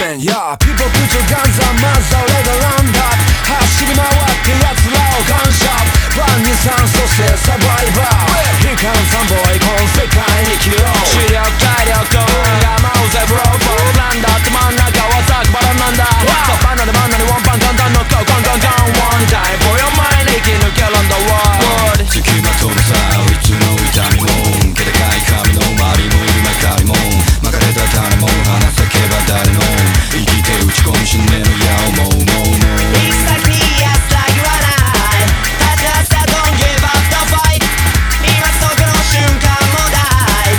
ン Yeah people put your guns up まずは俺がランダップ走り回って奴らをガンショップ万二酸そしてサバイバー悲観三ボーイこの世界に生きろ視力体力がマウゼブローフォーなんだって真ん中はザクバラなんだそうバナナバナナワンパンガンガンのココンガンガン One time for your mind 生き抜けるんだ World 付きまとうさいつの痛みも気高い髪の周りも夢かりも巻かれた種も話せけば誰の生きて打ち込み死ねの矢をもう It's like me, yes, like you and I Just don't give up the fight 今そこの瞬間もdie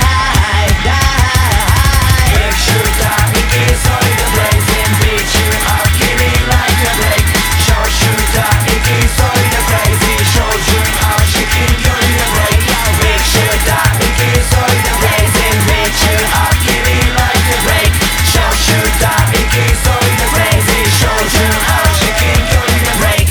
Make sure that we kiss all the blazing beat you up, killing like a lake Sure shoot that we kiss all the crazy shows you are shaking, killing the break Make sure that we kiss all the blazing beat you up, killing like a lake Sure shoot that we kiss all the crazy shows you are shaking, killing the break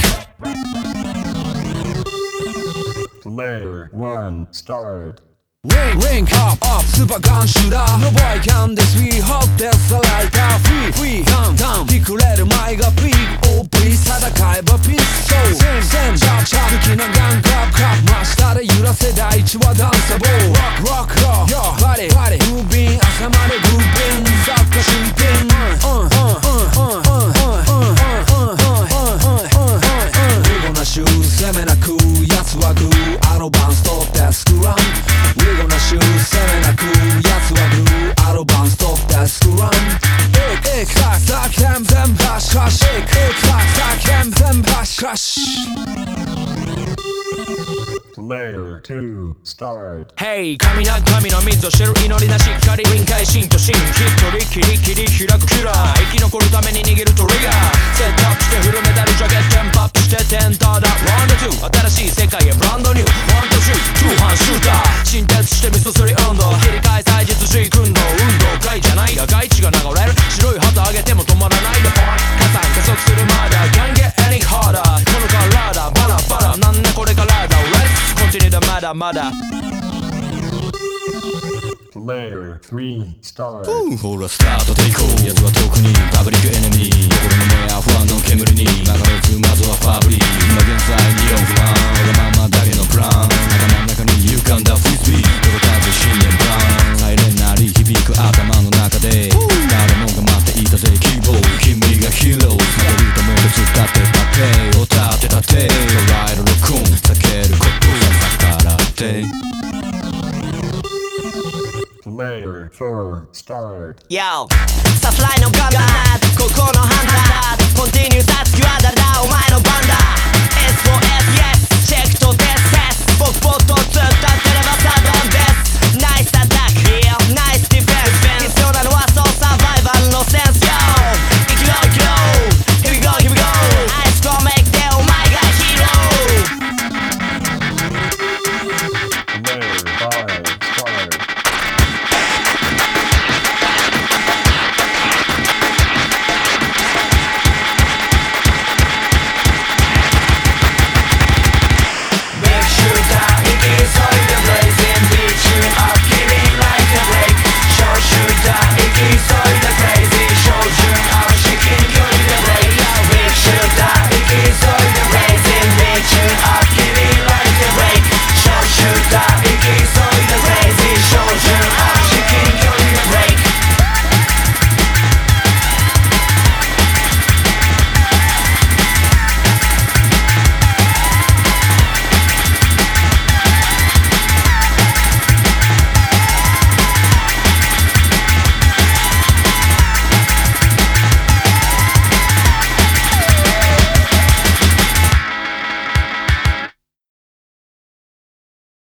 Player 1 start Ring up, super gun shooter No boy can this we hope there's a lighter Free, down ひくれる前がピーク OP 戦えばピストル戦ジャブ好きなガンクラップ真下で揺らせ第一はダンサボー Rock,バディムービン朝までグービンサッカー新品リゴなシュー攻めなく奴はグーアドバンス取ってスクラムリゴなシュー攻めなく奴はグーアドバンス取ってスクラムエクサクサク全部ハッシュハッシュエクサクサク全部ハッシュハッシュ Player 2 start Hey 神な神の水を知る祈りなしっかり臨界心と心一人きりきり開くキラー生き残るために握るトリガーセットアップしてフルメタルジャケットテンポアップしてテンターだラウンド2新しい世界へブランドニューワンとシュート2シューター新鉄してミス3運動切り替え祭日シーク運動外じゃないが外地が流れる白い旗上げても止まらないでポイン加算加速するまだ Can't get any harder この体バラバラなんだこれからだ Let's continue だまだまだ Player 3 start ほらスタートでいこう奴は特にパブリックエネミー心の目や不安の煙に流れずまずはファブリー今現在理論不安わがままだけのプラン頭の中に浮かんだフリスビー届かず信念ブランサイレンなり響く頭の中で誰もが待っていたぜ希望君がヒーローまた歌も手伝ってパテを立てたて捉える録音避けることは逆らって Player 4 start Yo さすらいのガンダーここのハンターコンティニューさつきは誰だお前の番だ SOS Yes チェックとデスセス僕ポット釣った